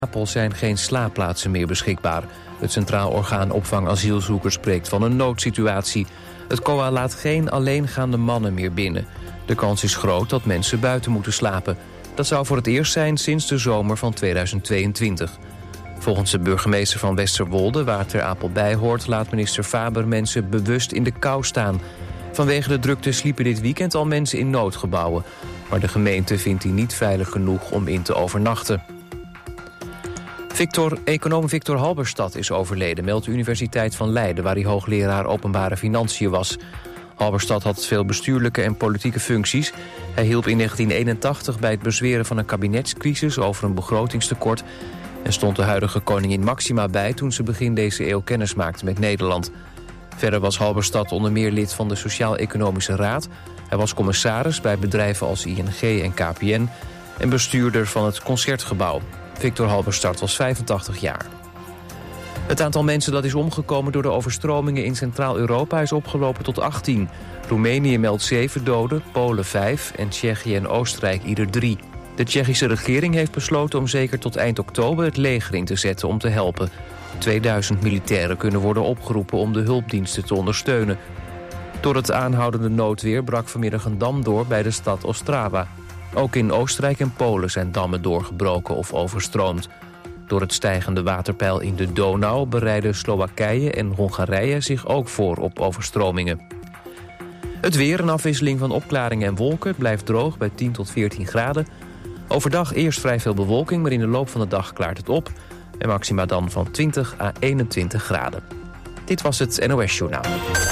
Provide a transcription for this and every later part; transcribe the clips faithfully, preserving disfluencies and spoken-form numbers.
Apel zijn geen slaapplaatsen meer beschikbaar. Het Centraal Orgaan Opvang Asielzoekers spreekt van een noodsituatie. Het C O A laat geen alleengaande mannen meer binnen. De kans is groot dat mensen buiten moeten slapen. Dat zou voor het eerst zijn sinds de zomer van tweeduizend tweeëntwintig. Volgens de burgemeester van Westerwolde, waar Ter Apel bij hoort, laat minister Faber mensen bewust in de kou staan. Vanwege de drukte sliepen dit weekend al mensen in noodgebouwen. Maar de gemeente vindt die niet veilig genoeg om in te overnachten. Victor, econoom Victor Halberstad is overleden, meldt de Universiteit van Leiden, waar hij hoogleraar openbare financiën was. Halberstad had veel bestuurlijke en politieke functies. Hij hielp in negentien eenentachtig bij het bezweren van een kabinetscrisis over een begrotingstekort en stond de huidige koningin Maxima bij toen ze begin deze eeuw kennis maakte met Nederland. Verder was Halberstad onder meer lid van de Sociaal-Economische Raad. Hij was commissaris bij bedrijven als I N G en K P N en bestuurder van het Concertgebouw. Victor Halberstad was vijfentachtig jaar. Het aantal mensen dat is omgekomen door de overstromingen in Centraal-Europa is opgelopen tot achttien. Roemenië meldt zeven doden, Polen vijf en Tsjechië en Oostenrijk ieder drie. De Tsjechische regering heeft besloten om zeker tot eind oktober het leger in te zetten om te helpen. tweeduizend militairen kunnen worden opgeroepen om de hulpdiensten te ondersteunen. Door het aanhoudende noodweer brak vanmiddag een dam door bij de stad Ostrava. Ook in Oostenrijk en Polen zijn dammen doorgebroken of overstroomd. Door het stijgende waterpeil in de Donau bereiden Slowakije en Hongarije zich ook voor op overstromingen. Het weer, een afwisseling van opklaringen en wolken. Het blijft droog bij tien tot veertien graden. Overdag eerst vrij veel bewolking, maar in de loop van de dag klaart het op. En maxima dan van twintig à eenentwintig graden. Dit was het N O S-journaal.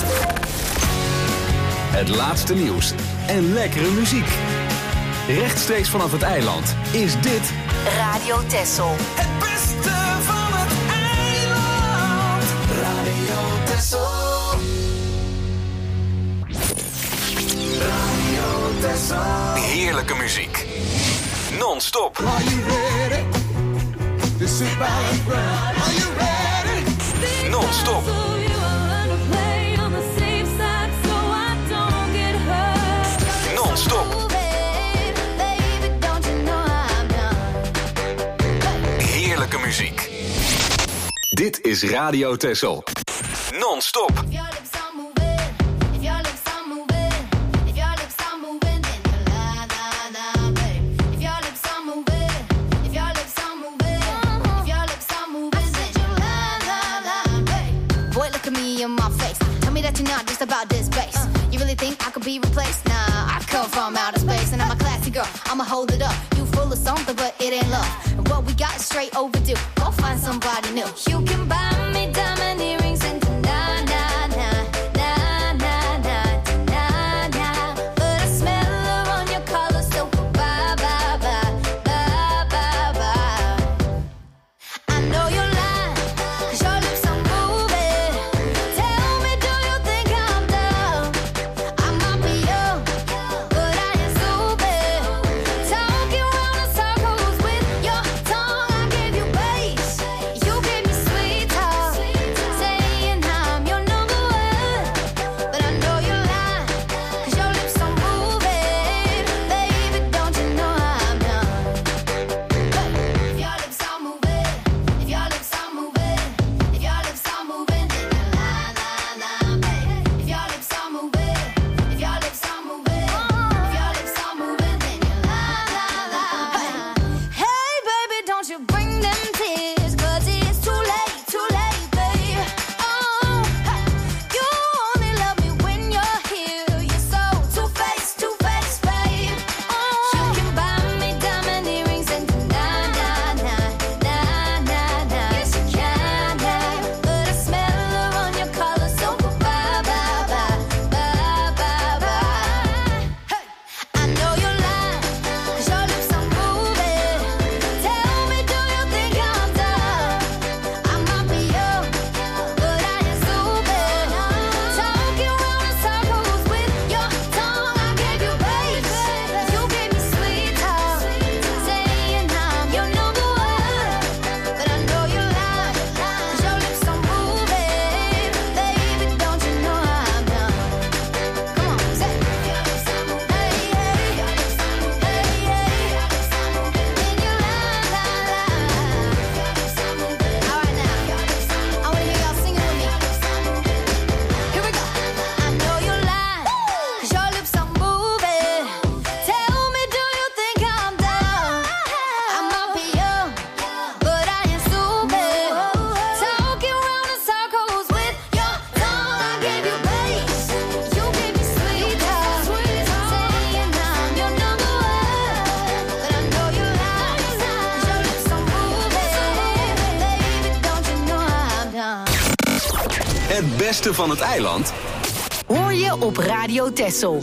Het laatste nieuws en lekkere muziek. Rechtstreeks vanaf het eiland is dit Radio Texel. Het beste van het eiland. Radio Texel. Radio Texel. heerlijke muziek. Non-stop. Are you ready? This is about to run. Are you ready? Non-stop. Non-stop. Heerlijke muziek. Dit is Radio Texel. Non-stop. You're not just about this bass. Uh, you really think I could be replaced? Nah, I come from outer space and I'm a classy girl. I'ma hold it up. You full of something, but it ain't love. And what we got is straight overdue. Go find somebody new. You can buy me diamond earrings and na na na na na na na na. But I smell her on your collar, so bye bye bye bye bye bye. I know you're lying, 'cause your lips are moving. Tell me, do you think I'm dumb? I might be young, but I ain't stupid. Talking round in circles with your tongue. I gave you bass, you gave me sweet talk, saying I'm your number one. But I know you're lying, 'cause your lips are moving. Baby, don't you know I'm done? If your lips are moving, if your lips are moving, if your lips are moving, then you're lying, lying, lying, baby. If your lips are moving, if your lips are moving, if your lips are moving, then you're lying, lying, lying. Hey, baby, don't you bring them tears, 'cause it's too late, too late, babe. Oh, you only love me when you're here. You're so two-faced, two-faced, babe. Oh, you can buy me diamond earrings and na na na na na na. Yes, you can, babe. But I smell her on your collar, so bye bye bye bye bye bye. Hey, I know you're lying, 'cause your lips are moving. Tell me, do you think I'm dumb? Het beste van het eiland hoor je op Radio Texel.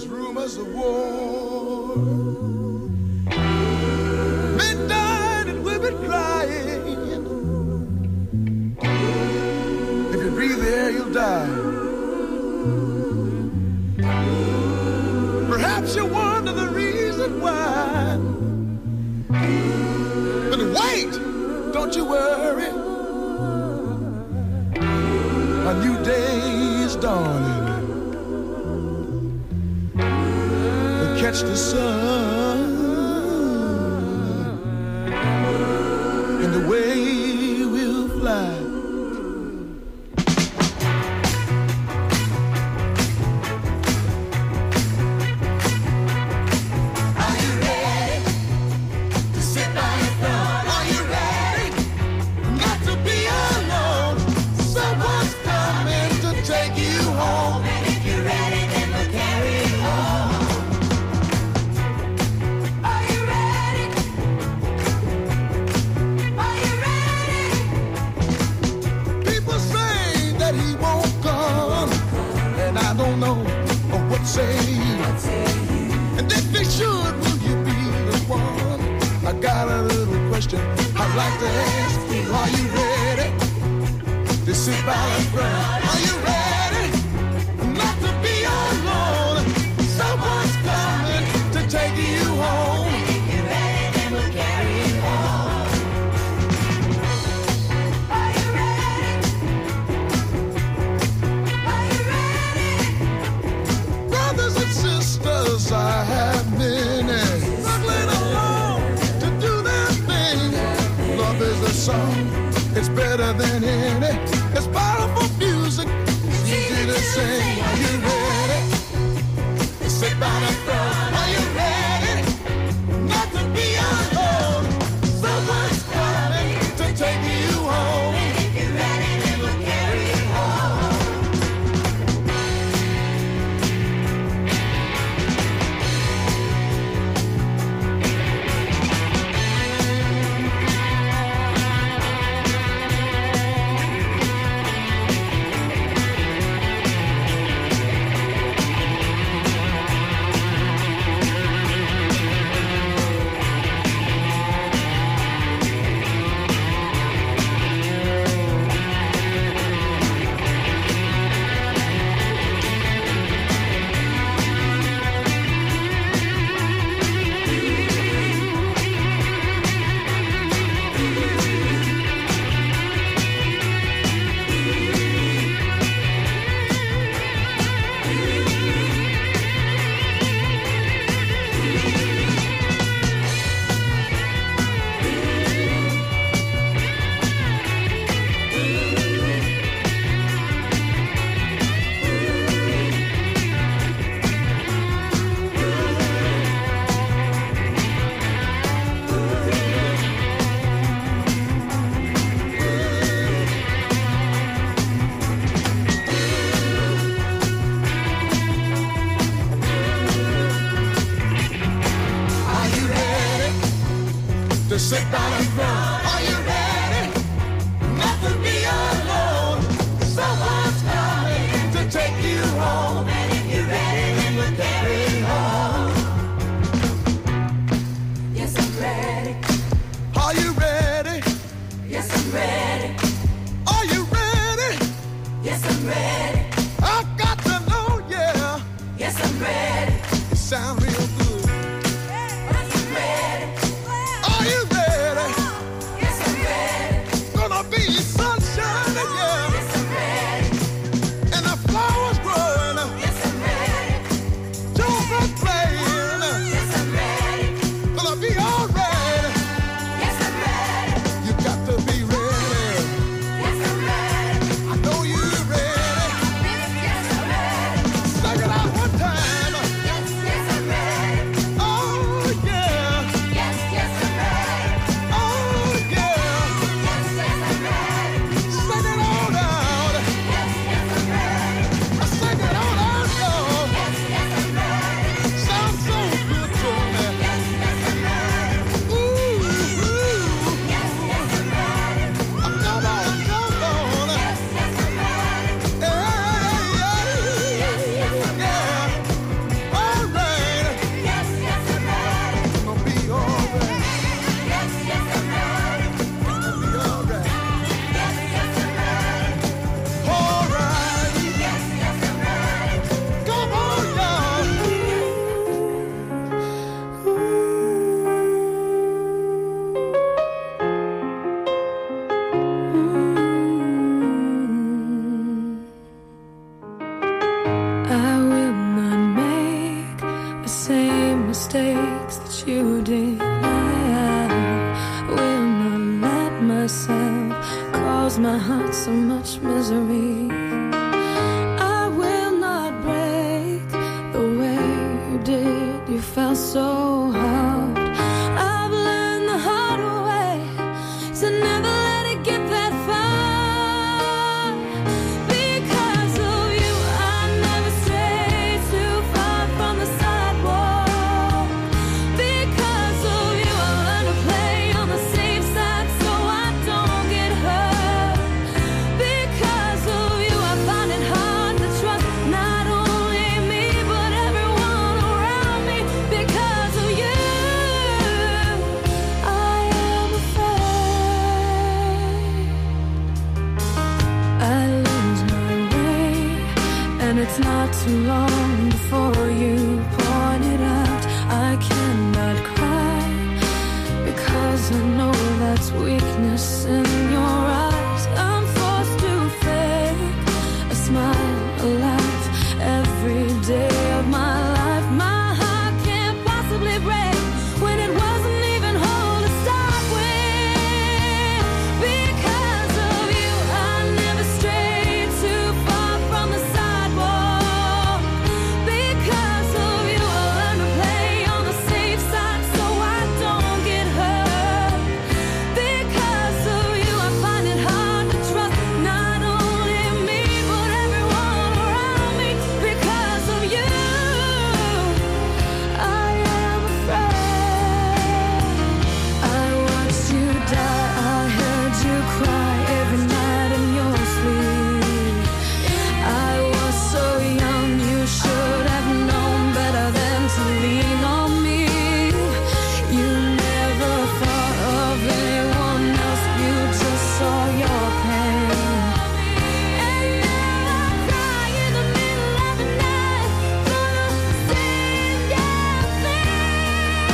If you breathe the air, you'll die. Perhaps you wonder the reason why. But wait, don't you worry. A new day is dawning. And catch the sun and the way we'll fly. And if they should, will you be the one? I got a little question I'd like to ask. Are you ready to sit by and run? Are you ready not to be alone? Someone's coming to take you home. And if you're ready, then we'll carry you home. Are you ready? Are you ready? Brothers and sisters, I have many struggling along to do their thing. Love is a song, it's better than any. It's powerful music, it's easy to sing. Are you ready? Sit down and front. Are you ready? Not to be alone. Someone's coming to take you home. And if you're ready, then we'll carry you home. Sit down and run. Are you ready? Not to be alone. Someone's coming to take you home. And if you're ready, then we'll carry you home. Yes, I'm ready. Are you ready? Yes, I'm ready. Are you ready? Yes, I'm ready. I've got to know, yeah. Yes, I'm ready. It sounds real good. Are you ready? Are you ready? myself caused my heart so much misery. I will not break the way you did. You felt so hard. I've learned the hard way to never let it get that far. Because of you, I never strayed too far from the sidewalk. Because of you, I learned to play on the safe side so I don't get hurt. Because of you, I find it hard to trust not only me but everyone around me. Because of you, I am afraid I lose my way, and it's not too long before you point it out. I cannot cry because I know that's weakness in your eyes. I'm forced to fake a smile, a laugh every day of my life. My heart can't possibly break when it wasn't even whole to start with. Because of you, I never strayed too far from the sidewalk. Because of you, I learned to play on the safe side so I don't get hurt. Because of you, I find it hard to trust not only me but everyone around me. Because of you, I am afraid. I watched you die, I heard you cry every night in your sleep. I was so young, you should have known better than to lean on me. You never thought of anyone else, you just saw your pain. And now I cry in the middle of the night for the same damn thing.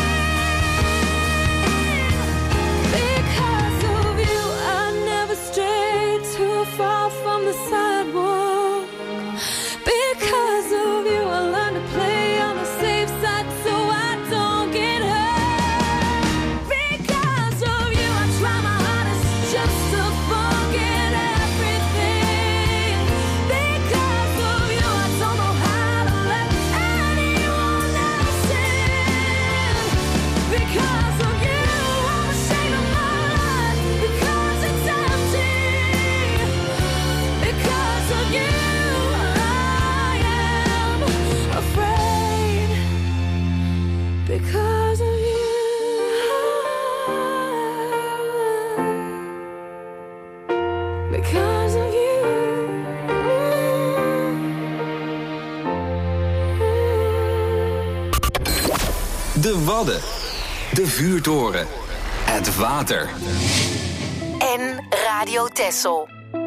Because of you, I never strayed too far from the sidewalk. Because of you, I learned to play on the safe side so I don't get hurt. Because of you, I try my hardest just to forget everything. Because of you, I don't know how to let anyone else in. Because of you, I'm ashamed of my life because it's empty. Because of you, I am afraid. Because of you, because of you. De Wadden. De vuurtoren. Het water. En Radio Texel.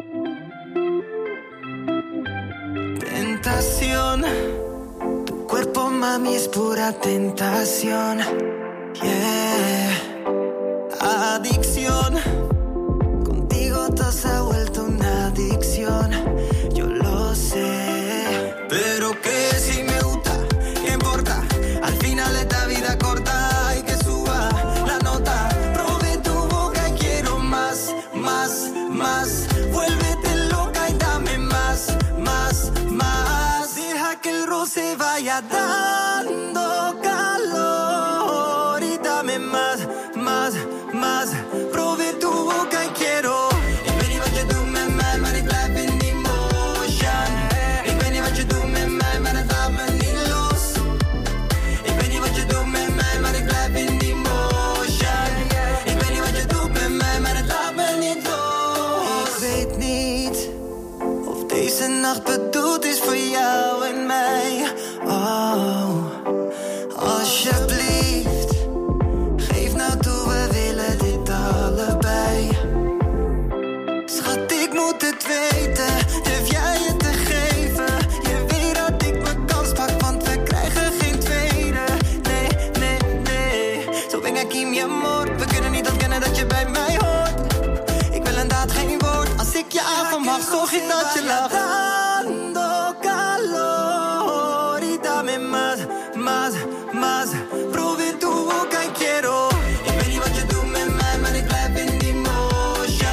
Tentación, tu cuerpo mami es pura tentación. Yeah, adicción, contigo todo se ha vuelto una adicción. Yo lo sé, pero que si me gusta, ¿qué importa? Al final esta vida corta y que suba la nota. Probé tu boca y quiero más, más, más. Vuélvete loca y dame más, más, más. Deja que el roce vaya dando calor y dame más, más, más. Probé tu boca y quiero. Ik weet niet wat je doet met mij, maar ik blijf in die motion. Ik weet niet wat je doet met mij, maar het laat me niet los. Ik weet niet wat je doet met mij, maar ik blijf in die motion. Ik weet niet wat je doet met mij, maar het laat me niet los. Ik weet niet of deze nacht bedoeld is voor jou en mij. Oh, alsjeblieft, geef nou toe, we willen dit allebei. Schat, ik moet het weten, durf jij het te geven? Je weet dat ik mijn kans pak, want we krijgen geen tweede. Nee, nee, nee, zo ben ik in je amor. We kunnen niet ontkennen dat je bij mij hoort. Ik wil een daad, geen woord. Als ik je avond mag, zorg ik dat je lacht. Dando calor y dame más, más, más. Probé tu boca y quiero. Ik weet niet wat je doet met mij, maar ik blijf in die motion.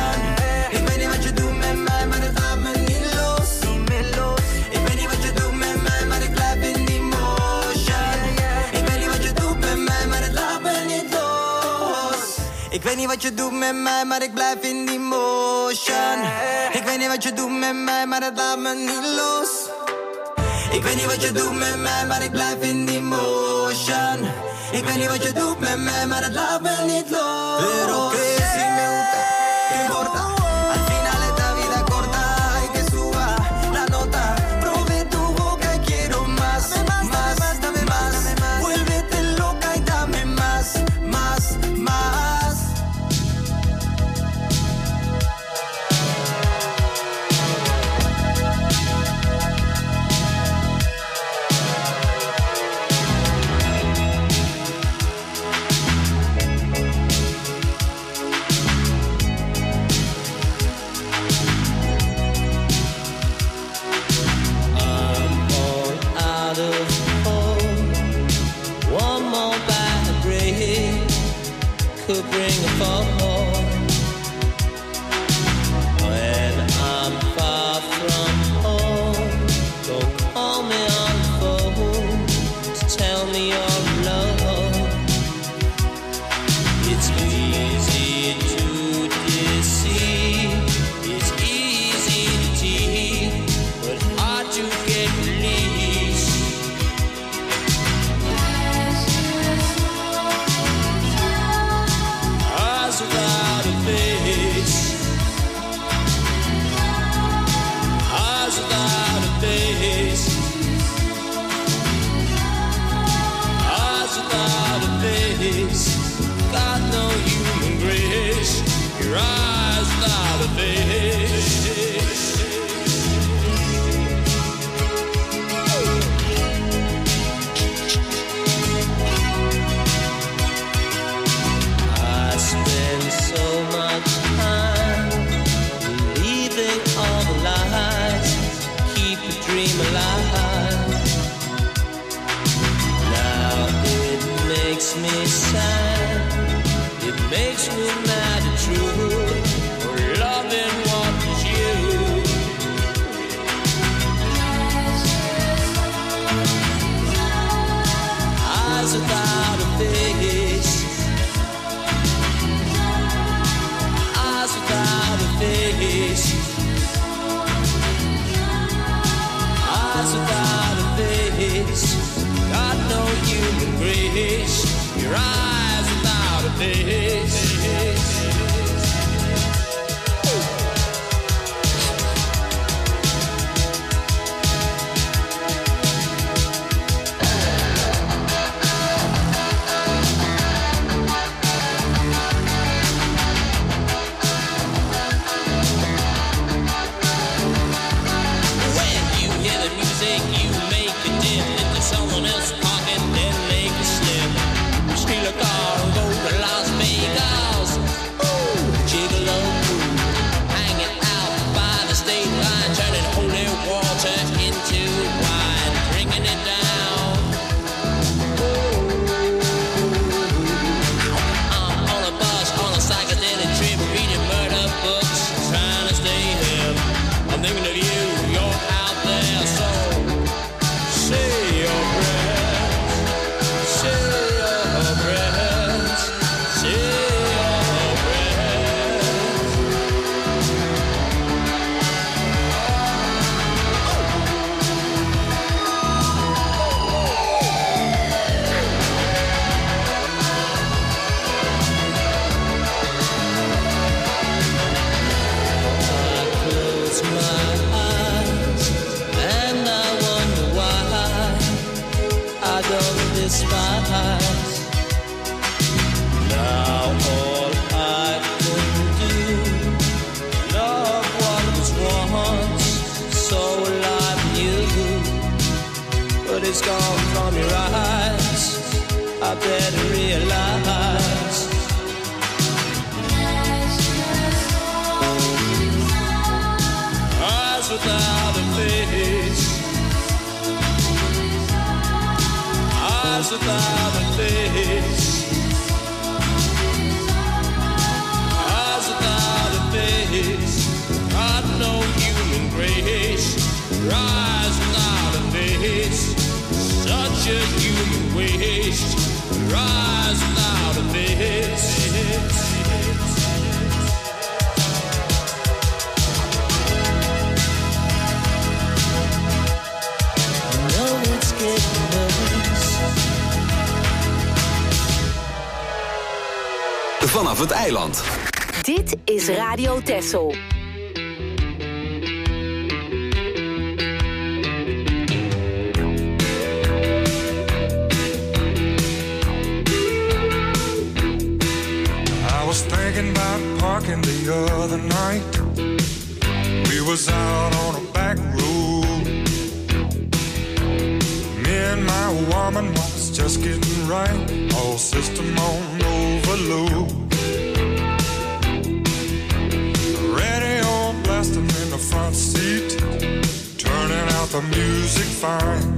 wat je doet met mij, maar ik blijf in die motion. Ik weet niet wat je doet met mij, maar dat laat me niet los. Ik weet niet wat je doet met mij, maar ik blijf in die motion. Ik weet niet wat je doet met mij, maar dat laat me niet los. Pero que si me gusta, ¿qué importa? Al final esta vida corta, hay que suba la nota. Probé tu boca y quiero más, más, más, dame más. Vuélvete loca y dame más, más, más. Could bring a fall. When I'm far from home, don't call me on the phone to tell me you're alone. It's easy to deceive, it's easy to tease, but hard to get released. Without a face, eyes without a face, eyes without a face, got no human grace, your eyes without a face. So much time believing all the lies, keep the dream alive. Now it makes me sad, it makes me mad and true, for loving what was you. Eyes without a face, without a face, eyes without a face, got no human grace, your eyes without a face. Someone else's pocket, then make a slip. Steal a car and go to Las Vegas. Ooh, gigolo, hanging out by the state line, turning holy water into wine, drinking it down. Ooh, I'm on a bus, on a psychedelic trip, reading murder books, trying to stay hip. I'm thinking of you, you're out there, so say your prayers, say your prayers, say your prayers. I close my eyes and I wonder why I don't despise. Now all I can do, love what was once so alive in you, but it's gone from your eyes, I better realize. Eyes without a face, eyes without a face, eyes without a face, got no human grace, eyes without a face, such a human waste, eyes without a face. vanaf het eiland. Dit is Radio Texel. I was thinking about parking the other night. We was out on a back road. Me and my woman was just getting right. All system on overload. Radio blasting in the front seat, turning out the music fine.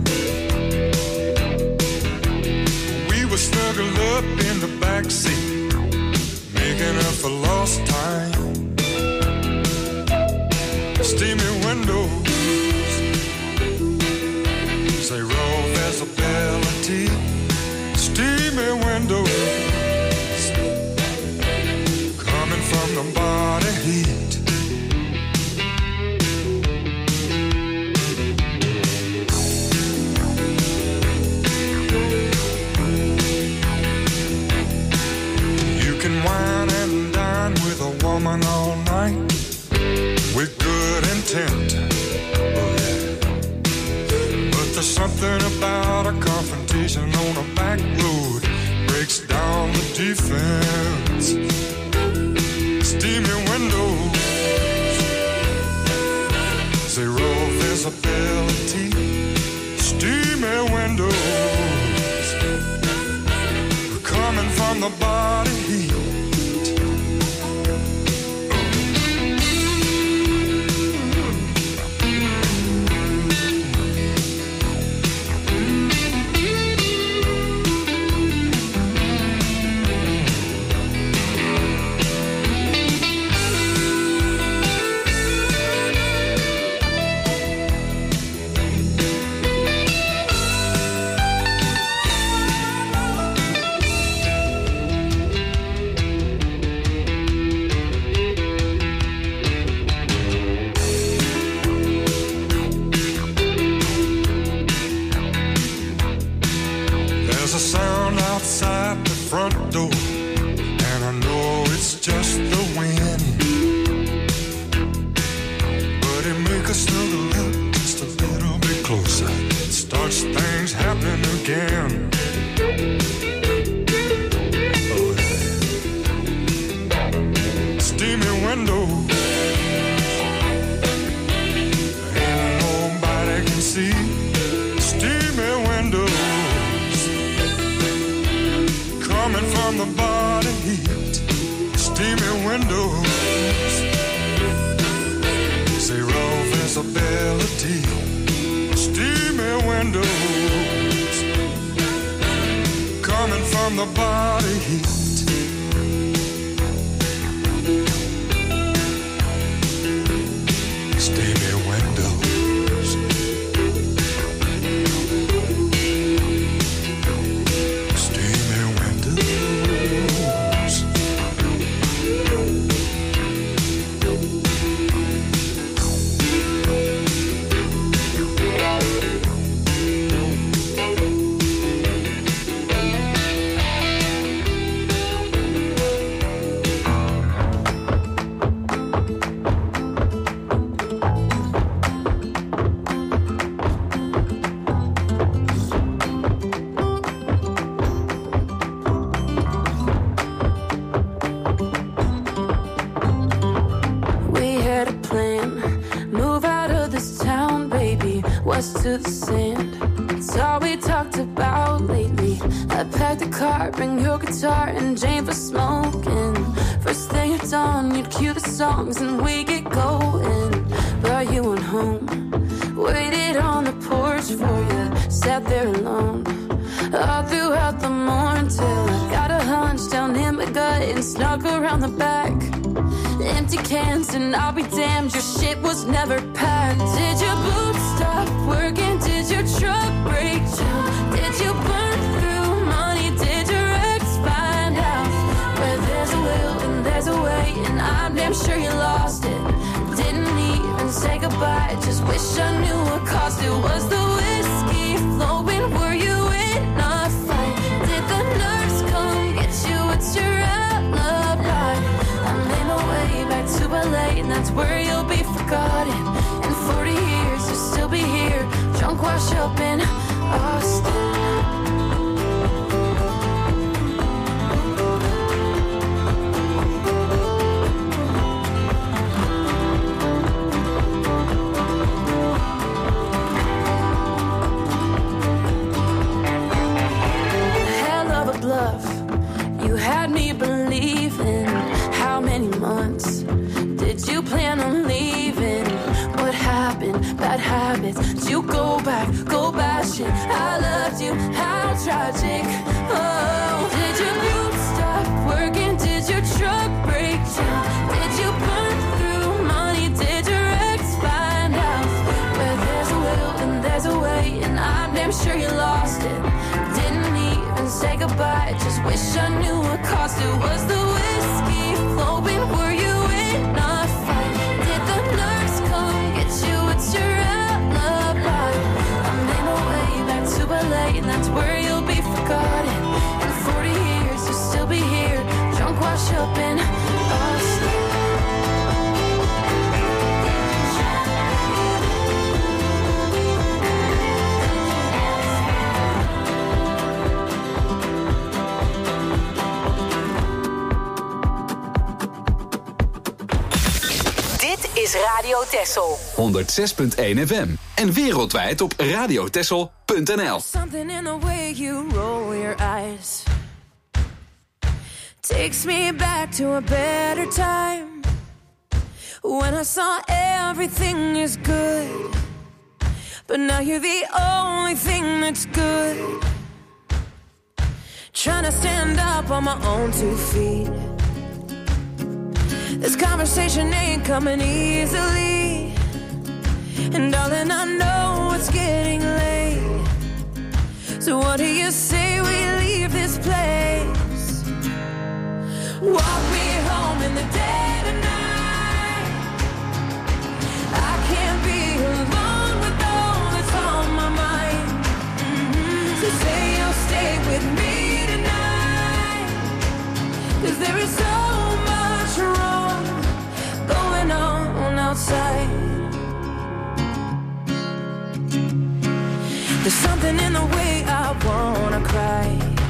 We were snuggled up in the back seat, making up for lost time. Steamy windows, say roll visibility. Steamy windows, coming from the body heat. You can wine and dine with a woman all night with good intent, oh yeah. But there's something about a confrontation on a back road breaks down the defense. Steamy windows, zero visibility. Steamy windows, coming from the body heat. To the sand, it's all we talked about lately. I packed the car, bring your guitar and Jane for smoking. First thing at dawn, you'd cue the songs and we get going. But you went home, waited on the porch for you, sat there alone all throughout the morning till I got a hunch down in my gut and snuck around the back. Empty cans and I'll be damned, your shit was never packed. Did your boots stop working? Did your truck break down? Did you burn through money? Did your ex find out? Where there's a will and there's a way, and I'm damn sure you lost it. Didn't even say goodbye, just wish I knew what cost it. Was the whiskey flowing? Were you in a fight? Did the nurse come get you? What's your outlook? that's where you'll be forgotten. In forty years, you'll still be here, drunk, washed up in Austin. You had me believing. How many months did you plan on leaving? What happened? Bad habits. Did you go back, go bashing? I loved you, how tragic. Oh, did your boots stop working? Did your truck break down? Did you burn through money? Did your ex find out? Where there's a will and there's a way, and I'm damn sure you lost it. Didn't even say goodbye, just wish I knew what cost it. Was the whiskey flowing? Were you in a fight? Did the nurse come get you? It's your alibi. I made my way back to L A, and that's where you'll be forgotten. In forty years, you'll still be here, drunk, washed up in Austin. Is Radio Texel. honderdzes punt één F M. En wereldwijd op radiotexel punt n l. Something in the way you roll your eyes takes me back to a better time, when I saw everything is good, but now you're the only thing that's good. Trying to stand up on my own two feet. This conversation ain't coming easily, and darling, I know it's getting late. So what do you say we leave this place? Walk me home in the dead of night. I can't be alone with all that's on my mind. Mm-hmm. So say you'll stay with me tonight, 'cause there is so much wrong going on outside. There's something in the way I wanna cry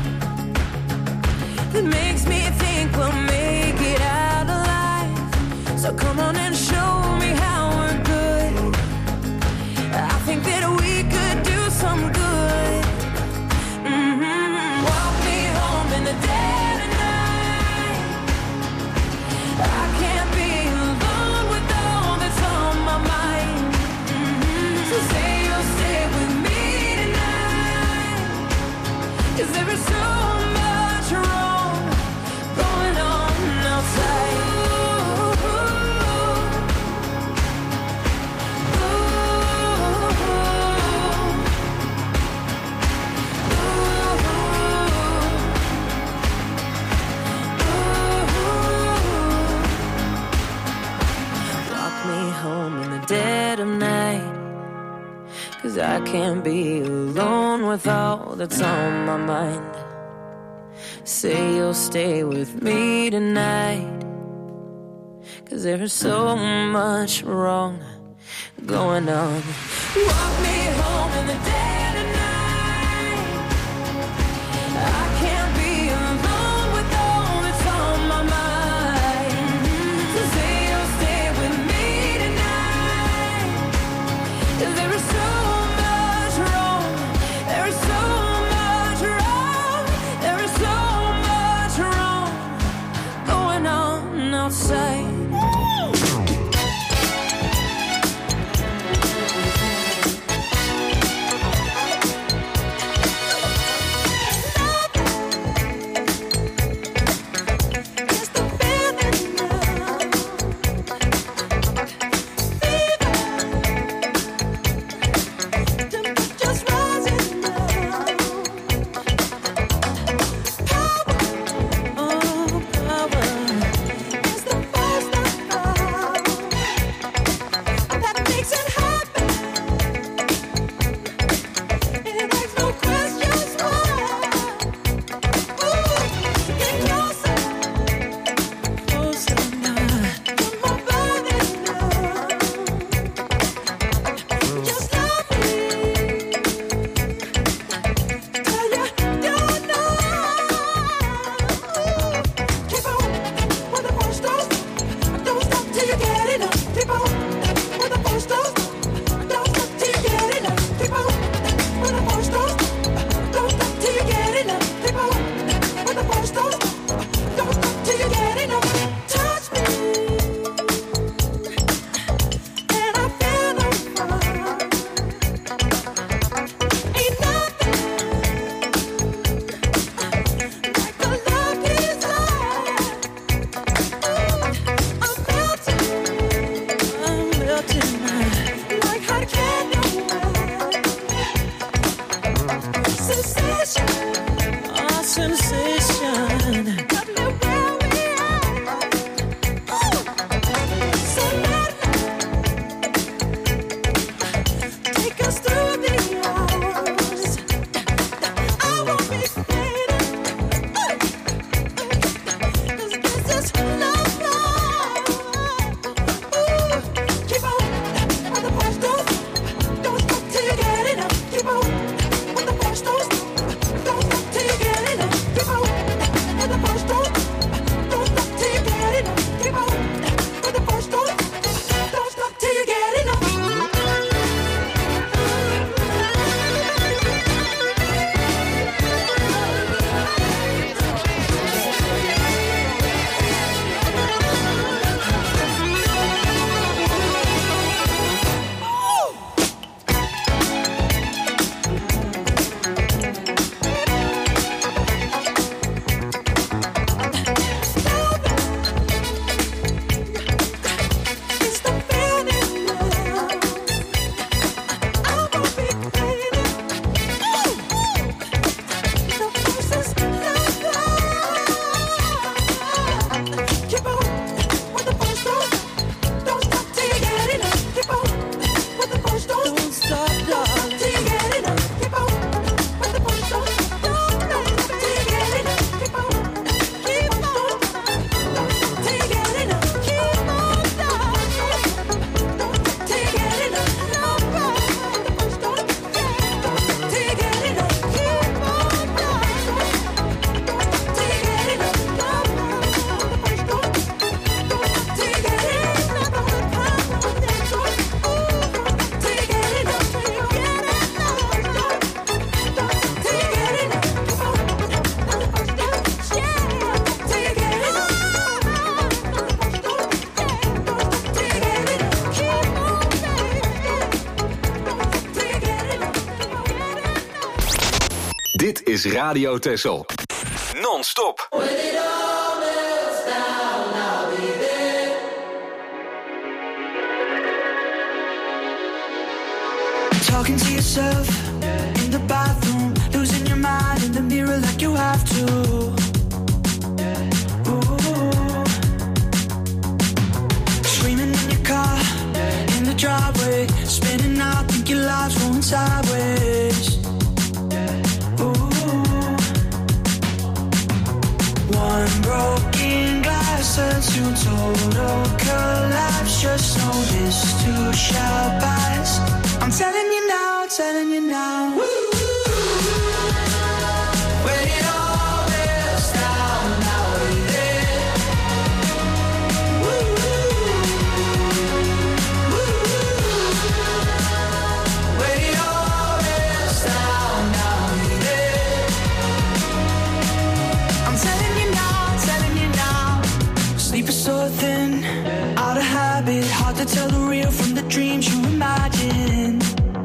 that makes me think we'll make it out alive. So come on and show me how we're good. I think that we could do some good. Mm-hmm. Walk me home in the dead of night. I can't be alone with all that's on my mind. Mm-hmm. So say you'll stay with me tonight, 'cause there is so much wrong going on outside. Ooh, ooh, walk me home in the dead of night, 'cause I can't be alone with all that's on my mind. Say you'll stay with me tonight, 'cause there is so much wrong going on. Walk me home in the dead of night. I can't be alone with all that's on my mind. So say you'll stay with me tonight, 'cause there is so much wrong. There is so much wrong. There is so much wrong going on outside. Dit is Radio Texel. Non-stop. Talking to yourself in the bathroom, losing your mind in the mirror like you have to. Ooh. Screaming in your car, in the driveway, spinning out, think your life's going sideways. Ooh. One broken glass turns to total collapse. Just know this too shall pass. I'm telling you now, telling you now. Woo! When it all melts down, now we're there. Woo! Woo! When it all melts down, now we're there. I'm telling you now, telling you now. Sleep is so thin, out of habit, hard to tell the real from the dreams you imagine.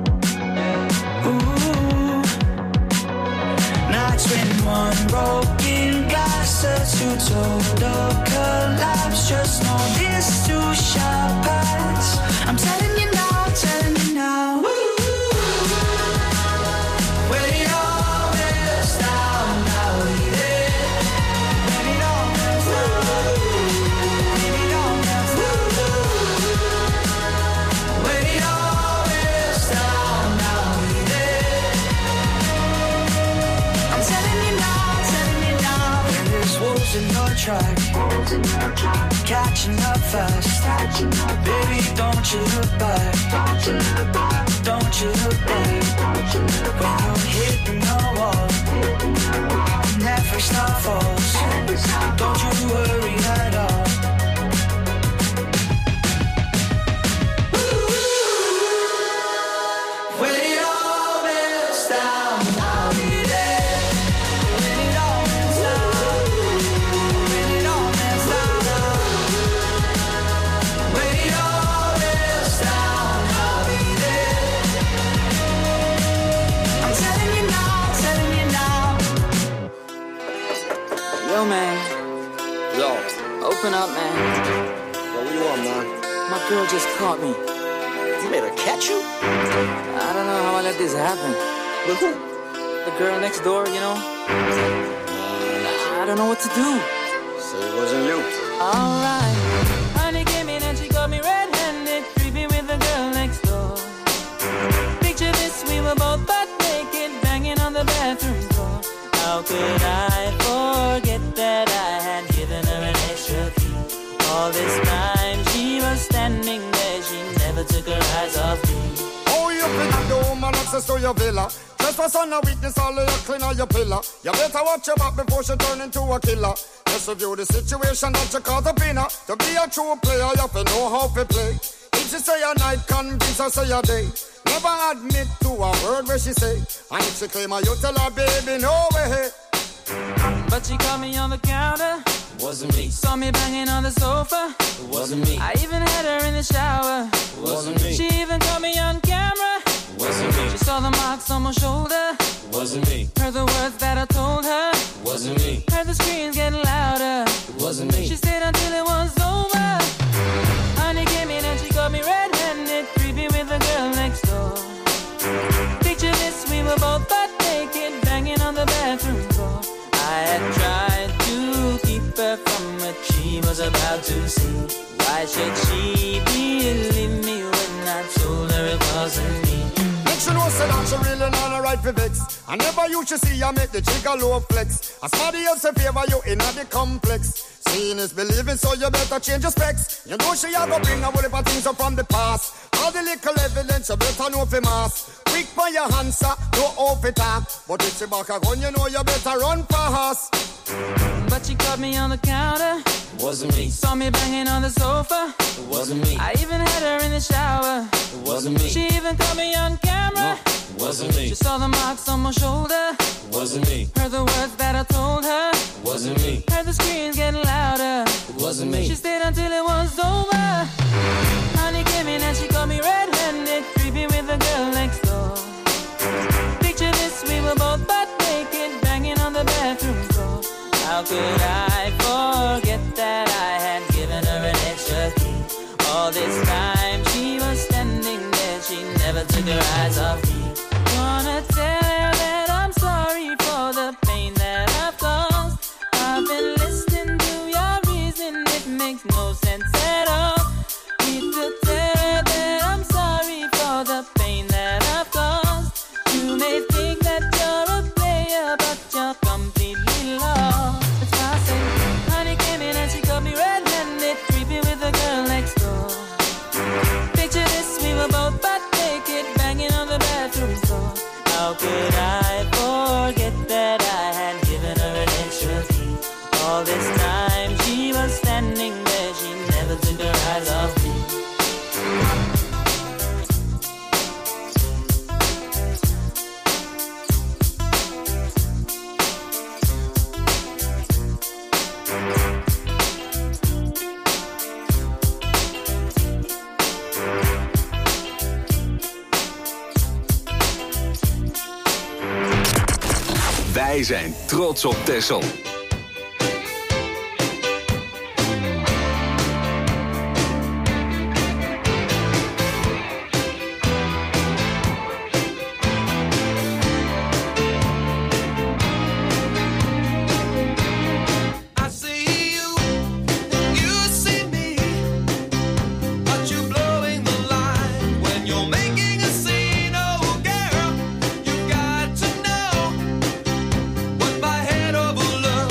Ooh. Nights when one broken glass turns to total collapse. Just know this too shall pass. I'm telling you now, telling you now. When it all melts down, now we're there. When it all melts down, when it all melts down. When it all melts down, now we're there. I'm telling you now, telling you now. When there's wolves in your track, catching up fast. Baby, don't you look back. Don't you look back. When you're hitting the wall, never stop falls. Don't you worry at all. When it all melts down, I'll be there. When it all melts down, when it all melts down, when it all melts down, I'll be there. I'm telling you now, telling you now. Yo, man. Yo. Open up, man. Yo, what you want, man? My girl just caught me. You made her catch you? I don't know how I let this happen. With who? The girl next door, you know? I don't know what to do. So it wasn't you. Alright. Honey came in and she got me red-handed, creepy with the girl next door. Picture this, we were both butt naked, banging on the bathroom floor. How could I forget that I had given her an extra key? All this time she was standing there, she never took her eyes off me. Oh, you pick up the woman access to your villa. Trespass on a weakness, all of your clean on your pillar. You better watch your back before she turn into a killer. Just review the situation that you caught up in her. To be a true player, you have to know how to play. If she say a night, convince her say a day. Never admit to a word where she say. And if she claim her, you tell her, baby, no way. But she caught me on the counter. Wasn't me. Saw me banging on the sofa. Wasn't me. I even had her in the shower. Wasn't me. She even caught me on camera. Wasn't me. She saw the marks on my shoulder. Wasn't me. Heard the words that I told her. Wasn't me. Heard the screams getting louder. Wasn't me. She stayed until it was over. Honey came in and she got me red-handed, creepy with the girl next door. Picture this, we were both butt naked, banging on the bathroom floor. I had tried to keep her from what she was about to see. Why should she believe me when I told her it wasn't me? Make she know say that she really not a right for vex. I never used to see her make the jigger low flex. As somebody else in favor you in the complex. Seeing is believing, so you better change your specs. You know she a go bring a whole heap of things up from the past. All the little evidence you better know for mass. Quick for your answer, no off it up. But if she back a gun, you know you better run fast. But she caught me on the counter. Wasn't me. Saw me banging on the sofa. It wasn't me. I even had her in the shower. It wasn't me. She even caught me on camera. No, it wasn't me. She saw the marks on my shoulder. It wasn't me. Heard the words that I told her. It wasn't me. Heard the screams getting louder. It wasn't me. She stayed until it was over. Honey came in and she caught me red-handed, creepy with the girl next door. Picture this, we were both butt naked. never took her eyes off me. Wanna tell her that I'm sorry for the pain that I've caused. I've been listening to your reason, it makes no sense at all. Need to tell her that I'm sorry for the pain that I've caused. You may think that you're a player, but you're completely lost. That's why I say, honey came in and she got me red-handed, creepy with the girl next door. Picture this, we were both butt naked, banging on the bathroom floor. How could I forget that I had given her an extra key? All this time she was standing there, she never took her eyes off me. Wij zijn trots op Texel. Head over love.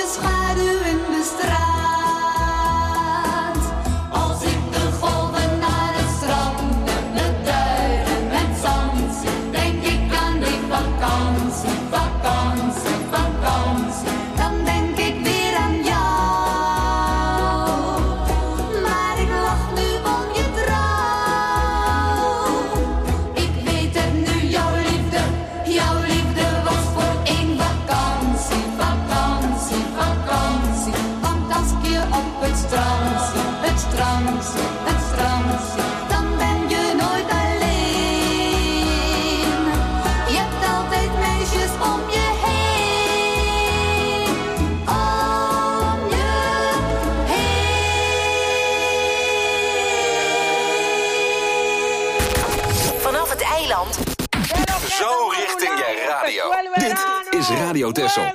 schaduw in de straat. Als ik de golven naar het strand met de duinen met zand zie, denk ik aan die vakantie, vakantie, vakantie. Dan denk ik weer aan jou. Maar ik lach nu om je trouw. Ik weet het nu, jouw liefde, jouw liefde was voor één vakantie, vakantie, vakantie. Want als ik je op het strand zie, het strand zie, het strand zie, dan ben je nooit alleen. Je hebt altijd meisjes om je heen, om je heen. Vanaf het eiland. Zo richting je radio. Dit is Radio Texel.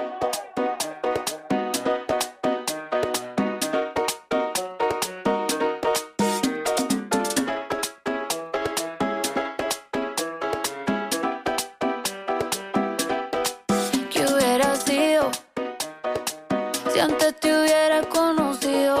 ¿Qué hubiera sido si antes te hubiera conocido?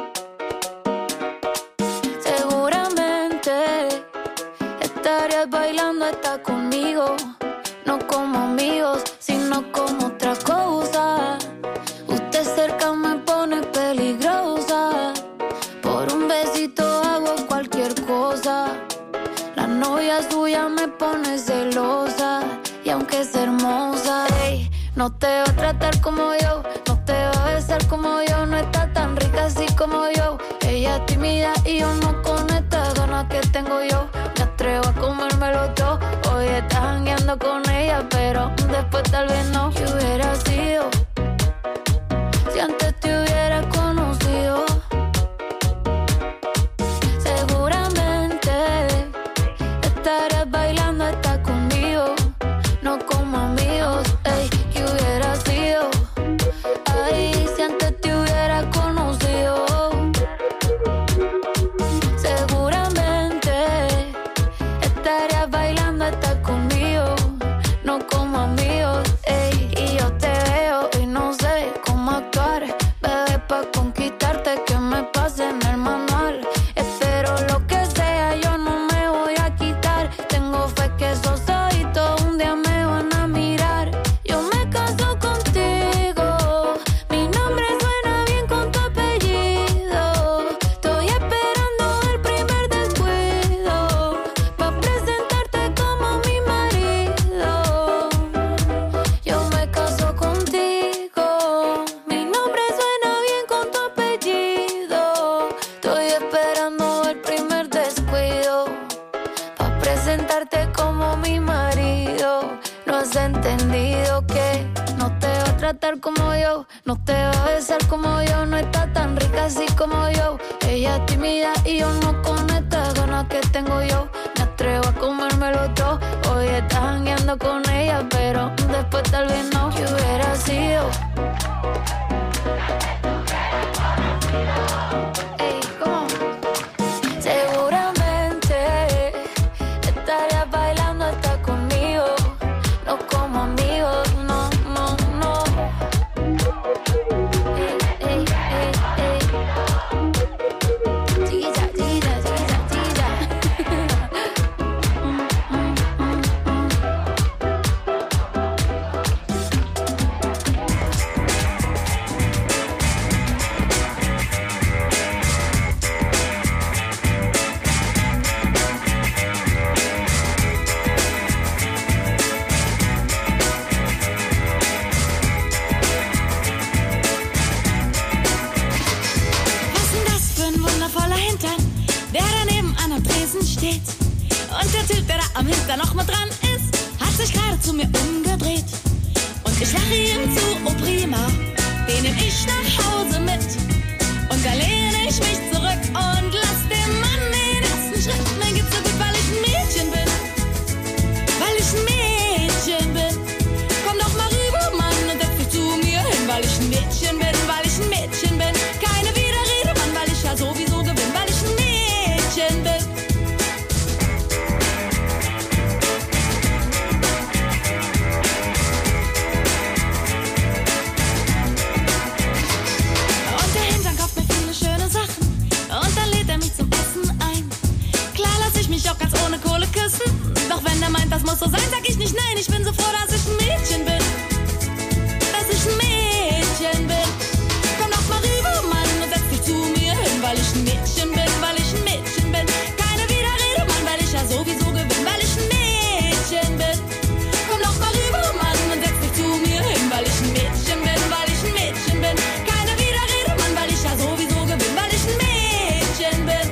Seguramente estarías bailando hasta conmigo, no como amigos, sino como otra cosa. Usted cerca me pone peligrosa, por un besito hago cualquier cosa. La novia suya me pone celosa, y aunque es hermosa, ey, no te va a tratar como yo, no te va a besar como yo, no está tan rica así como yo. Ella es tímida y yo no con estas ganas que tengo yo. Me atrevo a comérmelo todo, hoy estás jangueando con ella, pero después tal vez no. ¿Qué hubiera sido si antes te hubiera conocido? Seguramente estarías bailando hasta conmigo, no como amigos, ey. ¿Qué hubiera sido? Ay, si antes te hubiera conocido. Seguramente estarías bailando hasta conmigo, no como amigos, ey. Y yo te veo y no sé cómo actuar, bebé, pa' conquistarte que me pase en el manual. Espero lo que sea, yo no me voy a quitar. Tengo fe que esos ojitos un día me van a mirar. Yo me caso contigo, mi nombre suena bien con tu apellido. Estoy esperando el primer descuido pa' presentarte como mi marido. Yo me caso contigo, mi nombre suena bien con tu apellido. Estoy esperando el primer descuido pa' presentarte como mi marido. No has entendido que no te va a tratar como yo, no te va a besar como yo, no está tan rica así como yo. Ella es tímida y yo no con estas ganas que tengo yo. Me atrevo a comérmelo todo, hoy estás jangueando con ella, pero después tal vez no. ¿Qué hubiera sido? Ey, ¿cómo? Seguramente estarías bailando hasta conmigo, no como amigos, no, no, no. Ey, ey, ey, ey. Chiquilla, chiquilla, chiquilla, chiquilla. Mm, mm, mm, mm. Was denn das für ein wundervoller Hintern, der daneben an der Tresen steht? Und der Typ, der da am Hintern noch mit dran ist, hat sich gerade zu mir umgedreht. Und ich lache ihm zu, oh prima, den nehm ich nach Hause mit. Und da lehne ich mich zurück und lass dem Mann den ersten Schritt. Mir geht's so gut, weil ich ein Mädchen bin, weil ich ein Mädchen bin. Komm doch mal rüber, Mann, und setz dich zu mir hin, weil ich ein Mädchen bin, weil ich ein Mädchen bin. Keine Widerrede, Mann, weil ich ja sowieso gewinn, weil ich ein Mädchen bin. nicht, nein, ich bin so froh, dass ich ein Mädchen bin. Dass ich ein Mädchen bin. Komm doch mal rüber, Mann, und setz dich zu mir hin, weil ich ein Mädchen bin, weil ich ein Mädchen bin. Keine Widerrede, Mann, weil ich ja sowieso gewinn, weil ich ein Mädchen bin. Komm doch mal rüber, Mann, und setz dich zu mir hin, weil ich ein Mädchen bin, weil ich ein Mädchen bin. Keine Widerrede, Mann, weil ich ja sowieso gewinn, weil ich ein Mädchen bin.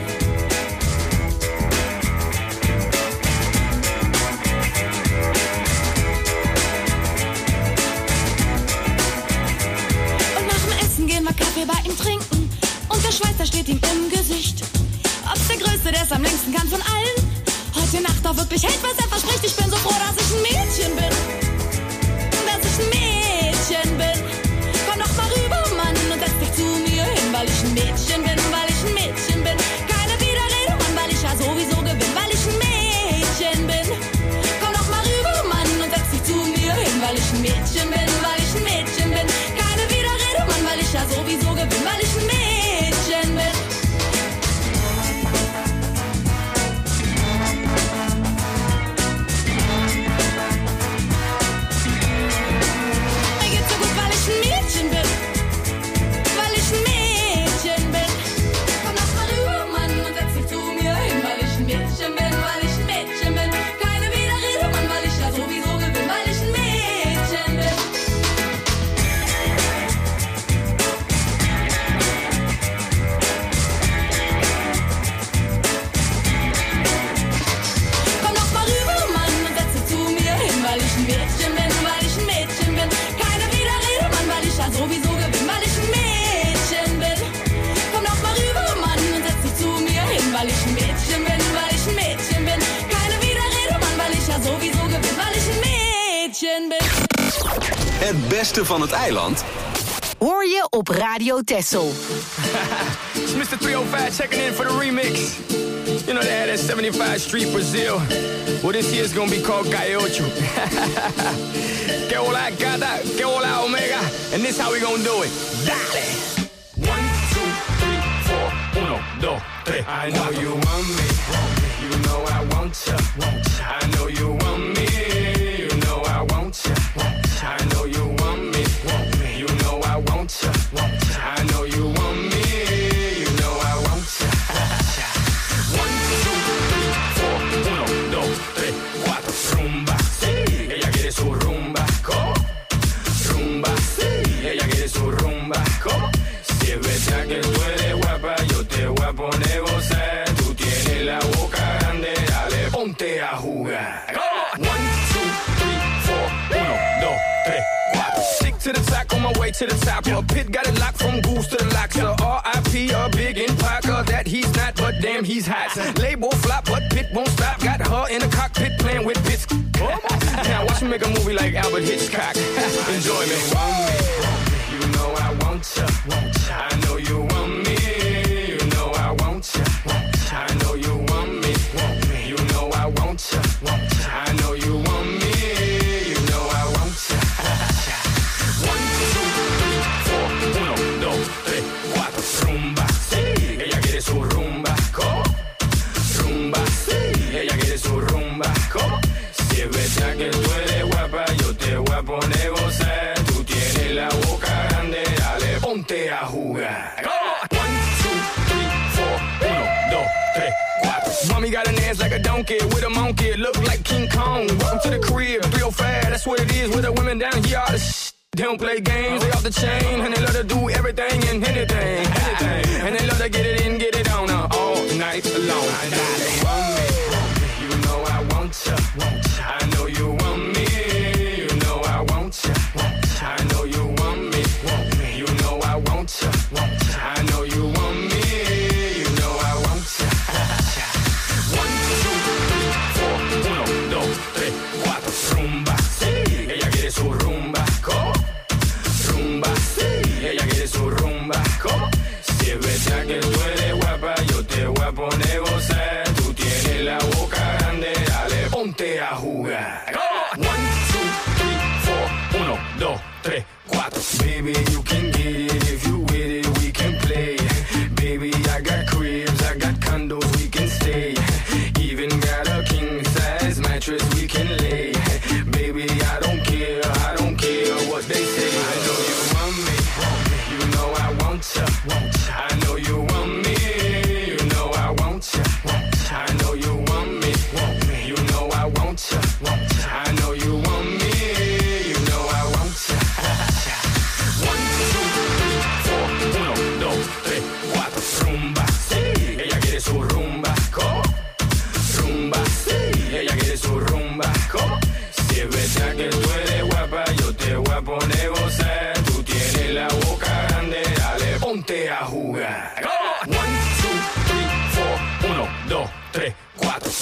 Und nach dem Essen gehen wir Kaffee bei ihm trinken und der Schweiß, der steht ihm im Gesicht. Ob's der Größte, der es am längsten kann von allen, heute Nacht auch wirklich hält, was er verspricht. Ich bin so froh, dass ich ein Mädchen bin, dass ich ein Mädchen bin. Komm doch mal rüber, Mann, und setz dich zu mir hin, weil ich ein Mädchen bin, weil ich ein Mädchen bin. Keine Widerrede, Mann, weil ich ja sowieso gewinn, weil ich ein Mädchen bin. Komm doch mal rüber, Mann, und setz dich zu mir hin, weil ich ein Mädchen bin, weil ich ein Mädchen bin. Keine Widerrede, Mann, weil ich ja sowieso gewinn, weil ich ein Mädchen bin. Mir geht's so gut, weil ich ein Mädchen bin, weil ich ein Mädchen bin. Komm doch mal rüber, Mann, und setz dich zu mir hin, weil ich ein Mädchen bin, weil ich ein Mädchen bin. Keine Widerrede, Mann, weil ich ja sowieso gewinn, weil ich ein Mädchen bin. Komm doch mal rüber, Mann, und setz dich zu mir hin, weil ich ein Mädchen bin, weil ich ein Mädchen bin. Keine Widerrede, Mann, weil ich ja sowieso gewinn, weil ich ein Mädchen bin. Komm doch mal rüber, Mann, und setz dich zu mir hin, weil ich ein Mädchen bin, weil ich ein Mädchen bin. Keine Widerrede, Mann, weil ich ja sowieso gewinn, weil ich ein Mädchen bin. Het beste van het eiland Hoor je op Radio Texel. It's Mister three oh five checking in for the remix. You know they had that seventy-five Street Brazil. Well, this year's gonna be called Gaiocho. Que hola gata, que hola omega. And this how we gonna do it. Dale! One, two, three, four, uno, dos, tres. I know you want me. You know I want ya. I know you want me. You know I want ya. I know you want me. You know I want ya. I know you want me. You know I want ya. One, two, three, four, uno, dos, tres, cuatro. Rumba, sí, ella quiere su rumba. ¿Cómo? Rumba, sí, ella quiere su rumba. ¿Cómo? Si es verdad que tú eres guapa, yo te voy a poner gozar. Tú tienes la boca grande, dale, ponte a jugar. One, two, three, four, uno, dos, tres, cuatro. Stick to the top, on my way to the top. A pit got it locked from goose to the lock. So R I P a big in Parker that he's not, but damn he's hot. Label flop, but Pit won't stop. Got her in the cockpit playing with bits. Now watch me make a movie like Albert Hitchcock. Enjoy me. You know I want ya. I know you want me. You know I want ya. I know you want me. You know I want ya. I know you want me. You know I want ya. One, two, three, four, uno, dos, tres, cuatro. Rumba, sí, ella quiere su rumba. ¿Cómo? Rumba, sí, ella quiere su rumba. ¿Cómo? Si es verdad que tú eres guapa, yo te voy a poner gozar. Tú tienes la boca grande, dale, ponte a jugar. One, two, three, four, uno, dos, tres, cuatro. Mommy got an ass like a donkey with a monkey, look like King Kong. Welcome to the crib, three oh five, that's what it is with the women down here. All the sh- they don't play games, they off the chain, and they love to do everything and anything, anything. And they love to get it in, get it on uh, all night long. I know you want me, you know I want ya. I know you want me, you know I want ya. I know you want me, you know I want ya. I know you want me, you know I want ya. One, two, three, four, uno, dos, tres, cuatro. Rumba, sí, ella quiere su rumba. ¿Cómo? Rumba, sí, ella quiere su rumba. ¿Cómo? Si es verdad que tú eres guapa, yo te voy a poner gozar. Tú tienes la boca grande, dale, ponte a jugar. One, two, three, four, uno, dos, tres, cuatro. Baby, you can get it if you with it, we can play. Baby, I got cribs, I got condos, we can stay. Even got a king size mattress we can lay. ponte a jugar. Come on. One, two, three, four. Uno, dos, tres, cuatro.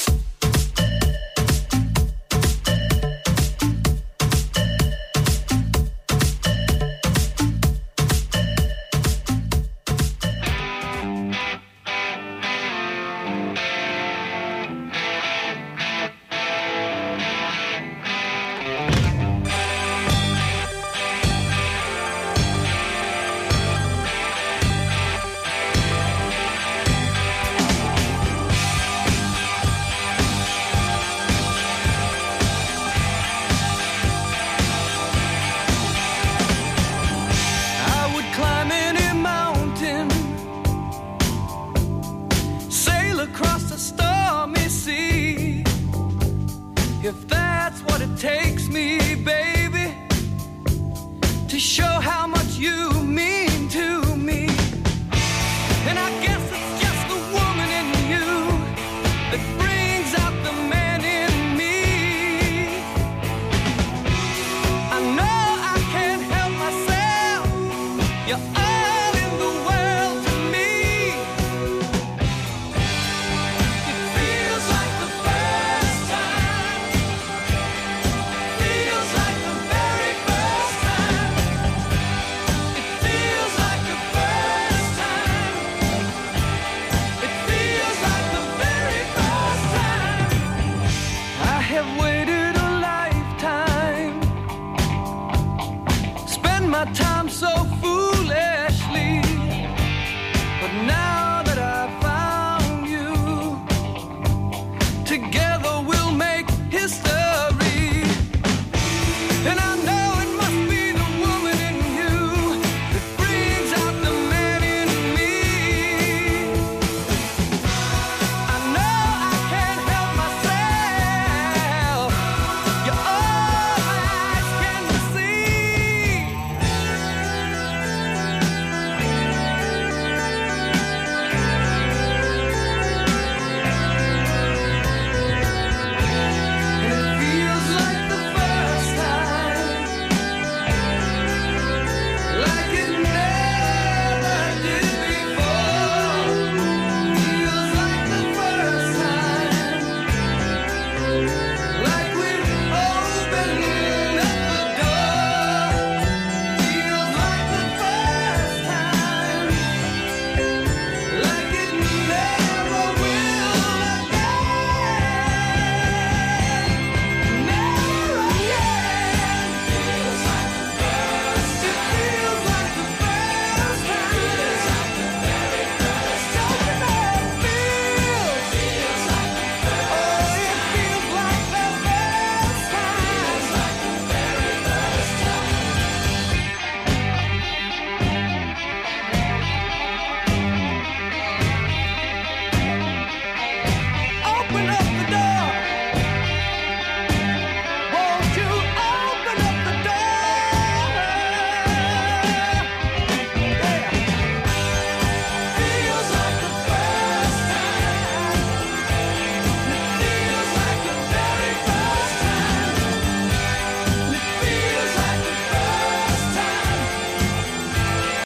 If that